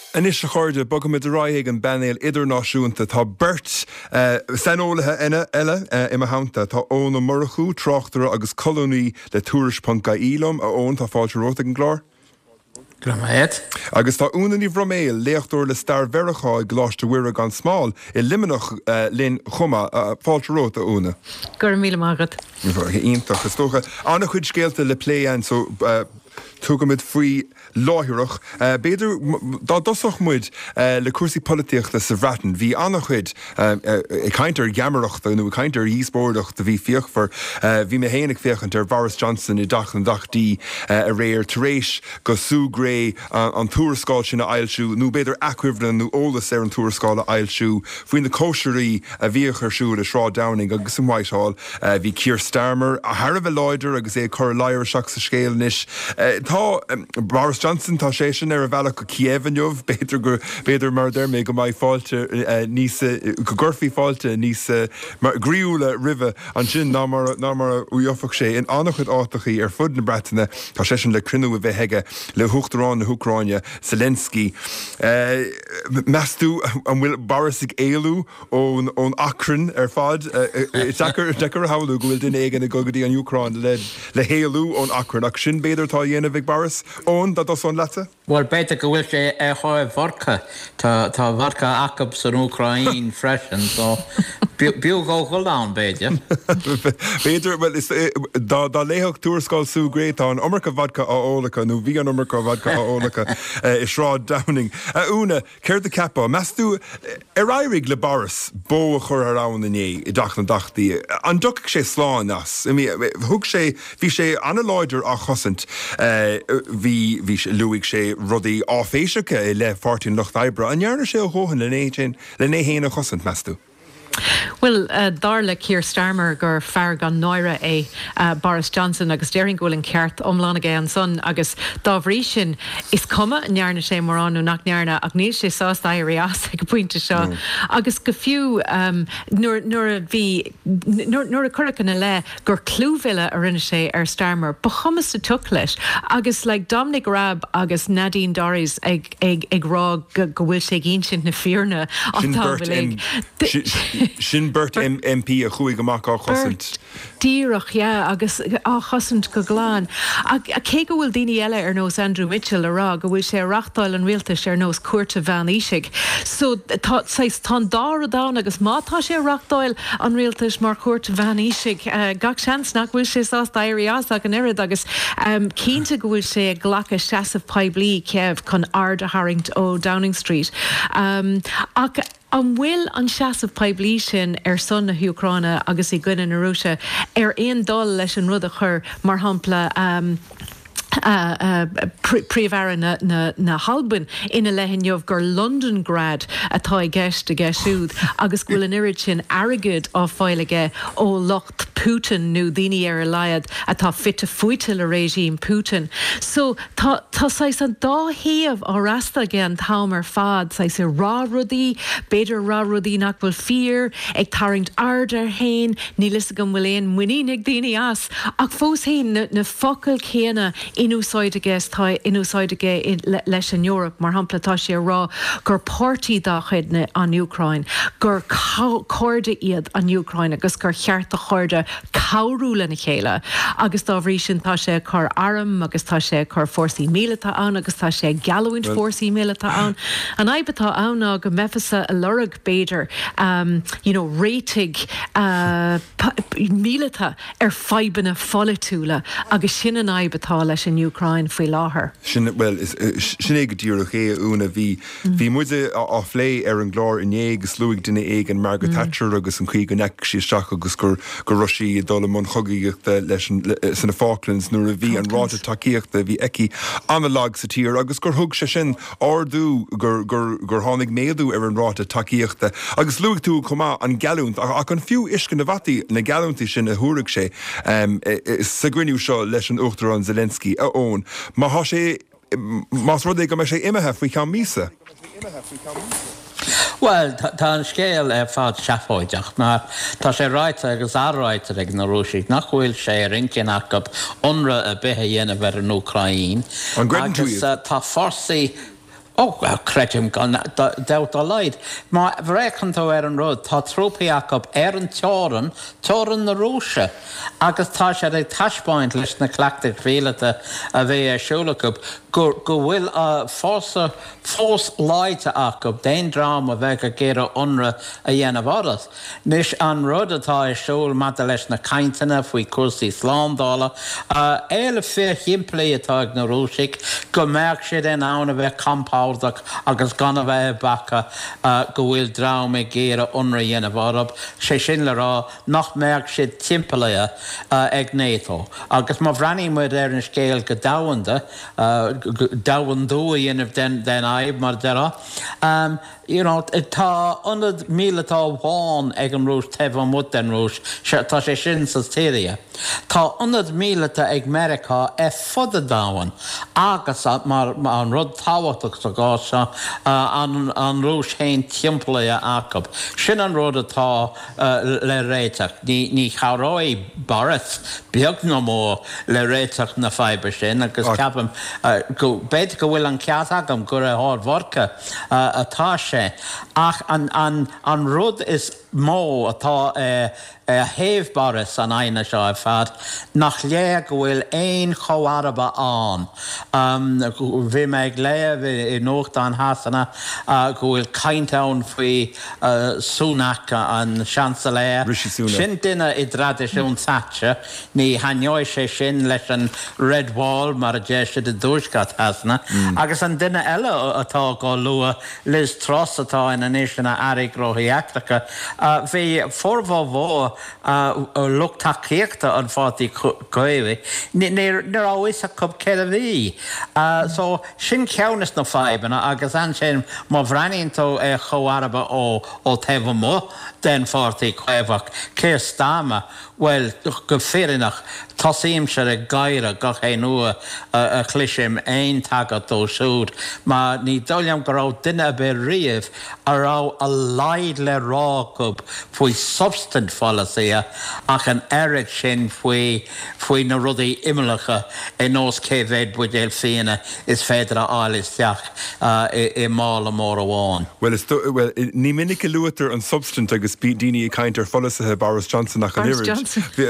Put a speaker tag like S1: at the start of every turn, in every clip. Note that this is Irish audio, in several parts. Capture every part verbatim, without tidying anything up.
S1: Anis chuirde bogam mit ráig an benéil idirnáisiúnta tá bert sanolaithe ina eile imime hananta tá óna marachú trochtara agus colóní le túris.ca ílam a ón tá fáilte róta an glár.
S2: Glamaid.
S1: Agus tá únaí bhroméil léochtúir le star veracháid gláiste uire gan smáil i limanach linn chuma fáilte róta úna.
S3: Gur míle mágad.
S1: Ítach is tócha anna chuid scéalta le pléan so tugamid faoi láithreach. Beidir dá dosach muid le cuasaí políteachta sa bhreatain, bhí annach chuid i caintear geamaraachta nó caintear íosbordachta bhí fiochfar, bhí mé héananig féchant ar Boris Johnson i dachan dachtaí a réir taréis go súgré an túrascáil sin a ailsiú, nó beidir acuimhna nó ólas ar an túrascáil a ailsiú, faoin na cóisiirí a bhíochar siúd a Shrá Downing agus an Whitehall, bhí Keir Starmer a Harbh Leider agus é chur leir seach sa scéal níis. Tá Boris Johnson tá sé sin ar a bhealach go Kievanjov, beidir gur beidir mar der mé go mai fáilte níos go gurfií fáilte níos gríúla rive an sin ná mar uíoffach sé in annach chud átachaí ar fud na Breataine tá sé sin le crinú a bheith heige le Huachtarán na Húcráine Zelensky. Measú an bhfuil Boris ag éalú ón ón acran ar fad dechar dechar haú go bhfuil duine éige na gogadí an Ucráin le le héalú ón acran ach sin beidir tá dhéanamh ag Boris ón dat os on lette?
S2: Wel, beidir go bhfuil sé ar choibh vodka. Tá tá vodka acab san Ucraín freisin, so bíú go ghuileán beidir.
S1: Beidir, well, is dá léoch túrascáil sú gré tá an omarcha vodka á ólacha, nó bhí an omarcha vodka á ólacha i Shrá Downing. Úna, céir de cappa, measú ar éirig le Boris bó a chur arán iné i dach na dachtaí. An duc sé sláán as. Thug sé, bhí sé anna leidir a chosint, bhí luigh sé rudí áféisiacha le fortin Loch Dibra, an dhearna sé ó hóhan le né le né héana chosint measú.
S3: Well, uh, darla Keir Starmer gur fear gan náire é uh, Boris Johnson agus déiring gohfuil an ceart omlána an son agus dábhrí sin is cuma nearna sé marránú nach nearna ach níl sé sásta éirí as ag pointe seo. Mm. Agus go fiú um, nuair a bhí nuair a curracana le gur clúmhile a rinne sé ar Starmer ba chumas sa tuc leis agus le like, Dominic Raab agus Nadine Dorries ag, ag, ag rá go bhfuil sé gén sin na fearna
S1: Sin Bert M P a chuig amach á chosint.
S3: Díirech, yeah, agus á chosint go gláán. A cé go bhfuil daoine eile ar nós Andrew Mitchell ará go bhfuil sé reachtáil an rialtas ar nós Cuirte Van Ishig. So tá tá dá a dá agus mátá sé reachtáil an rialtas mar Cuirte Van Ishig. Uh, gach seans nach bhfuil sé sás dairí as ag an irid agus um, cínta go bhfuil sé ghlacha seasamh poiblí céibh chun ard a Harrington ó Downing Street. Um, ach An bhfuil an seasamh poiblí sin ar son na Ucráine agus i gcuine na Rúise ar aon dul leis an rud a chur mar hampla um, Uh, uh, príomhhara na, na, na Halban ina lehinneomh gur London grad atá i gceist a gceisiúd agus bhfuil an irid sin airgid á fáilige ó locht Putin nó daoine ar a laiad atá fitte fuite le régime Putin. So tá sais an dáhéamh á rasta gan támar fad sais i rá rudaí, beidir rá rudaí nach bhfuil fear ag taringt ard ar hain, ní lis go bhfuil éon muínig daoine as ach fós hain na, na focail céanna inúsáidige tá inúsáidige leis an Europa mar hamplatá sé rá gur pártaí dá chuidne an Ucrain, gur cóirde iad an Ucrain agus gur cheart a chuirde cabhrúla na chéile agus dá bhrí sin tá sé chur aram agus tá sé chur fórsaí míleta an agus tá sé galúint fórsaí míleta an an aibetá anna go mefasa a lurag beidir um, you know, réitig uh, míleta ar feibanna folitúla agus sin an aibetá leis in Ucrain faoi láthair.
S1: Sin well is sin é go dtíorach é úna bhí bhí muide á phlé ar an glár iné agus luigh duine éig an Margaret Thatcher agus an chuig go neic sí seach agus gur go Rusaí dul man chogaíochta leis sanna Falklands nuair a bhí an ráte takeíochta bhí eici anna lag sa tír agus gur thug sé sin ardú gur gur gur tháinig méadú ar an ráte takeíochta agus luigh tú chumá an galúnt ach an fiú iscin na bhataí na galúntaí sin a thuúraigh sé sa gcuinniú seo leis an Uachtarán Zelensky a ón. Má há sé más rud é go me sé imethe faoi cheann mísa.
S2: Well, tá an scéal ar fád seafóideach, mar tá sé ráite agus áráite ag na Rúsaí nach bhfuil sé rincin acab ionra a bithe dhéanamh ar an Ucraín.
S1: An greideann tú
S2: agus tá forsaí Oh, well, credim gan dewt o leid. Mae frechan to er yn rwyd, ta trwpi acab er yn tioran, tioran na rwysio. Agos ta siad ei tasbaint lys na clactig filet a, a fe e siwlacab. Go will a forsa fors leid acab, dein drama vega gera unra a yen of others. Nish an rwyd ta e siwl madales na kaintana fwy cursi slandala. Uh, Eile fyr himplei atag na rwysig, go merk sydd en awn a fe compound agus gan a bheith bacha uh, go bhfuil drá me géire unra dhéanamh arab sé sin le rá nach merk siad timpplaia uh, ag NATO. Agus má bhreaní muid ar an scéal go dáhanda, uh, dáhandú a dhéanamh den, den aib mar dera. Um, you know, tá unad míle tá bháin ag an rúis tefh mut den rúis, tá sé sin sa tíria. Tá unad míle ag America e fud a dáhan agus mar, mar an rud táhachtach sa gása uh, an, an rúis hain timpplaia acab. Sin an rud atá uh, le réiteach. Ní, ní charói Boris beag no mó le réiteach na fibre sin agus oh. Capam uh, go beit go bhfuil an ceat agam gur a hard vodka uh, atá sé. Ach an, an, an rud is mó atá uh, uh, héh Boris an aine seo a fad nach lé go bhfuil ein choaraba an. Um, bhí meid léamh i nócht an hasanna uh, go bhfuil cainteann faoi uh, Sunak an chanceléir. Sin duine i tradiisiún Thatcher ní haneoid sé sin leis an Red Wall mar a dé siad a dúsgat hasna. Mm. Agus an duine eile atá go lua Liz Truss atá in an isina arig rohi actacha. Uh, Bhí forfá bhó uh, luchtachíochta an fátí coivi. Níor áhis a cub cead a bhí. Uh, so sin ceannas na faibanna agus an sin má bhreaníonn tó é choaraba ó ó tefh mo den fátí coibhach céir stáma. Well, go férinach tasíim se a gaire gach é nua a chlisim ein tagad ó siúd. Ma ní doliam go rá duine a be riamh a rá a laid le rácub faoi substant fallacia ach an eric sin faoi faoi na rudaí imalacha é nós céhhéid buidéil féine is féidir a áilisteach uh, i, i mála mór amháin.
S1: Well, is do, well ní minic luatar an substant agus daoine i caintear follasathe Boris Johnson nach an irid.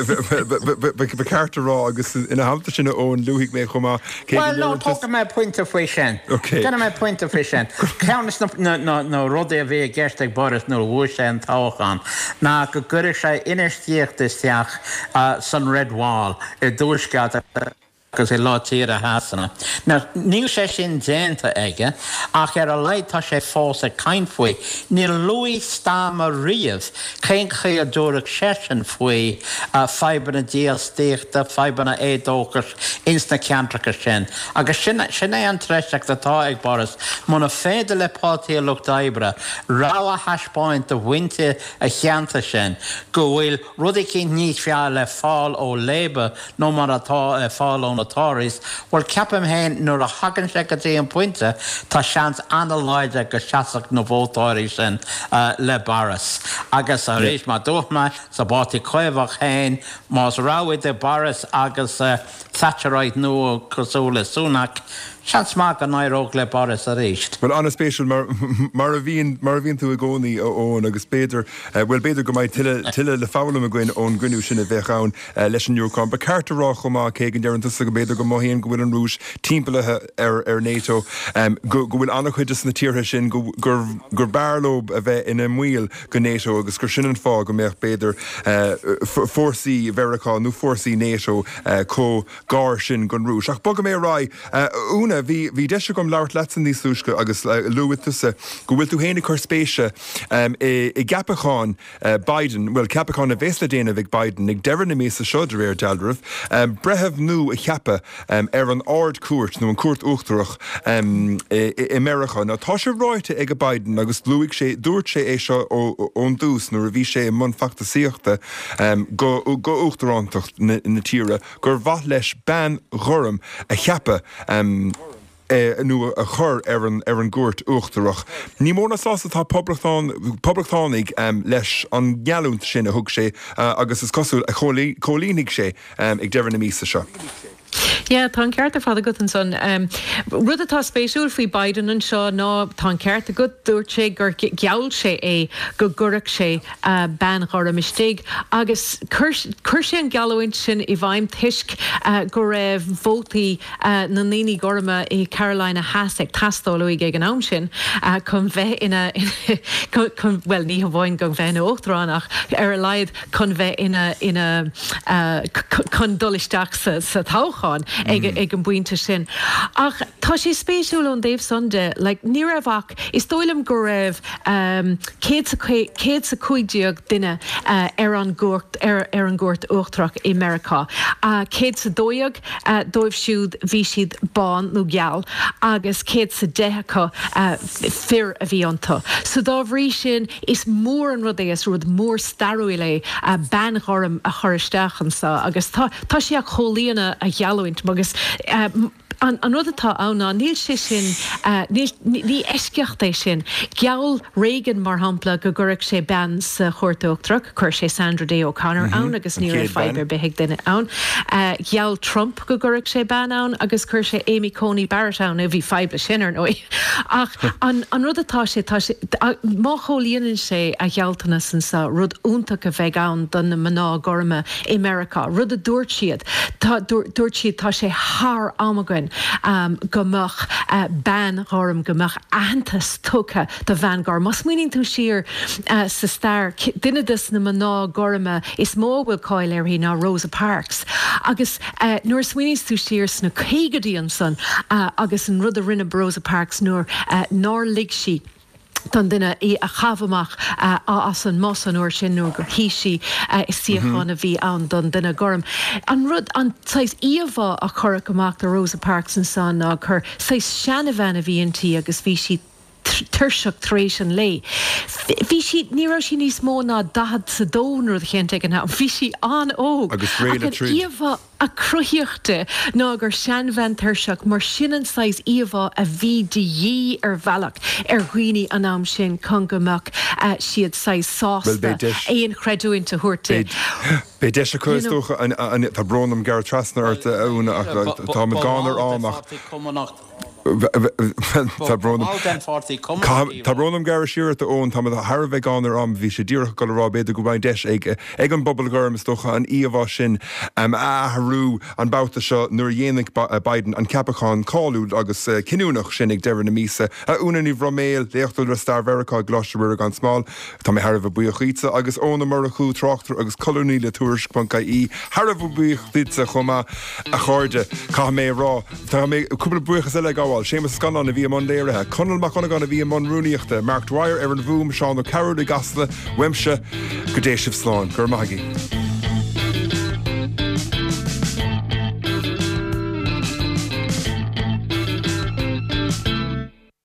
S1: Be carta rá agus ina hamta sinna ón luigh mé chumá.
S2: Well, no, talk about point of vision.
S1: Okay.
S2: Then my point of vision. Countess no no no rodé ve gestig Boris no wush en tauchan. Na go gurre sé inistíocht is teach uh, san Red Wall i dúsgat agus é látíre hasanna. Na níl sé sin déanta aige ach ar a leid tá sé fós a cain faoi. Níl luí stáma riamh cén ché a dúrach sesin faoi uh, fibanna díastíochta, fibanna édóchas, insna ceantracha sin. Agus sin, sin é an treisteach atá ag Boris muna féidir le pátí a lucht daibre rá a haspáint a winte a cheanta sin go bhfuil rudí cinn ní fiá le fáil ó Labour nó mar atá uh, fáil ón Tories, well capim hen nor a hagan sé go dtí an pointe tá seans analáide agus seaach na bhótáirí sin uh, le Boris. Agus a rééis má dúchma sa bátí coibhach hen más ráid de Boris agus uh, Thatcherite nua cosúla Sunak seans má an airóg le Boris a réist.
S1: Well, an a spéisial mar, mar a bhíon mar a bhíon tú a gcónaí ón agus béidir uh, well béidir go mbeidh tuile tuile le fálam a gcuin ón gcuinniú sin a bheith ann uh, leis an Eurocon. Ba carta rá chumá céigean dearan tusa go béidir go maithíonn go bhfuil an rúis timpplaithe ar ar NATO um, go go bhfuil annach chuid na tíortha sin go gur gur bearlób a bheith ina mhuiil go NATO agus gur sin an fá go mbeadh béidir uh, fórsaí Veracá nó fórsaí NATO uh, có gár sin gon rúis. Ach bogam mé rá uh, úna bhí bhí deise gom leabhart leatsan níos lúisce agus uh, luúitusa go bhfuil tú héna chuir spéise um, i, i gapacháin uh, Biden, well capacháin a bhéasla déanamh ag Biden ag deireadh na míosa seo de réir dealdrah um, brethebh nó a cheapa um, ar an ard cuairt nó an cuairt uachtarach um, i, i America. Ná tá sé ráite ag a Biden agus luigh sé dúirt sé é seo ón dús nó a bhí sé mun factasíochta um, go, go uachtarántacht na, na tíre gur bhaith leis ban ghuram a cheapa um, Uh, nu a chur ar an, ar an gúirt uachtarach. Ní mór na sása tá poblachtánig um, leis an gealúnt sin a thug sé uh, agus is cosúil a cholínig sé um, ag deireadh na míosa seo.
S3: Ja, tá ceart ar fád go an son. Rud atá spéisiúil faoi Biden an seo ná tá ceart a go dúirt sé gur geall sé é go gurach sé ben chora mistig agus chur sé an geallhaint sin i bhaim tuisc go raibh vótaí na naoine gorma i Carolina Hasek tastálaí ag an am sin chun bheith ina well ní bhhain go bheith na óchtránach ar a leid chun bheith ina ina chun dulisteach sa tácháin ag an buinte sin. Ach tá sé spéisiúil an Dave Sunday, like ní raibhach is dóilm go raibh cé sa chuideag duine ar an gúirt ar an gúirt uachtarach i America. Cé sa dóiag dóibh siúd bhí siad bán nó geall agus cé sa dethecha fear a bhí anta. So dá bhrí sin is mór an rud é is rud mór starúil é ben chorm a choristeachan sa agus tá sé a cholíana a geallhaint agus an rud atá anna níl sé sin ní eisceacht é sin geall Reagan mar hampla go gurach sé ben sa chóirteachtrach chuir sé Sandra Day O'Connor ann agus ní raibh fibre beigh duine ann. Geall Trump go gurach sé ben ann agus chuir sé Amy Coney Barrett ann a bhí fibre sin ar nói. Ach an rud atá sé má cholíonann sé a gealtanas san sa rud úntaach a bheith ann don na maná gorma America. Rud a dúirt siad dúirt siad tá sé thar amagan Um, gomach uh, ban chom gomach antas tucha de vangar. Mas muoinn tú siar uh, sa star duine dus na maná gorma is mó bhfuil cáil ar hí ná Rosa Parks. Agus uh, nuair smuoinn tú siar sna chégadíon san uh, agus an rud a rinne Rosa Parks nuair uh, ná lig si tan duine í a chabhamach á as an mos an uair sin nó gur híisi is síochána bhí an don duine gorm. An rud an sais íomhá a chur amach de Rosa Parks an san ná chur sais seanna bhena bhíontí agus bhí si tuirseach trééis an lei. Bhí si ní si níos mó ná dahad sa dónú chénte an bhí si an óg
S1: agus réile trí.
S3: Íomhá a cruíochta ná gur seanbhain tuirseach mar sin an sais íomhá a bhí de dhí ar bhealach ar ghuioine an am sin chun gomach siad sais sásta éon creadúinte thuirta.
S1: Bé de a chuúcha tá brnam gar trasnar úna tá gánar amach. Tá brnam gar siúirta ón tá a Harbheith gánar am bhí sé ddíorcha go rá beidir go bhain deis ag ag an bobbal gormas docha an íomhá sin athhrú an bouta seo nuair dhéananig Biden an ceapachán cáúil agus cinúnach sin ag deir na mísa a úna ní bhroméil léochtúil star Verá Gloucestershire gan smáil Tá mé Harbh buíochísa agus óna mar a chuú trochttar agus colúní le túirspanca í Harbh buíochtísa chuma a chuirde cá mé rá Tá mé cúpla buchas eile gáil sémas scanán a bhí man léirethe Conal mac chuna gan a bhí man rúníochta Mark Dwyer ar an bhúm Seán O'Carroll i gasla Wemse go déisih sláán gur maigí.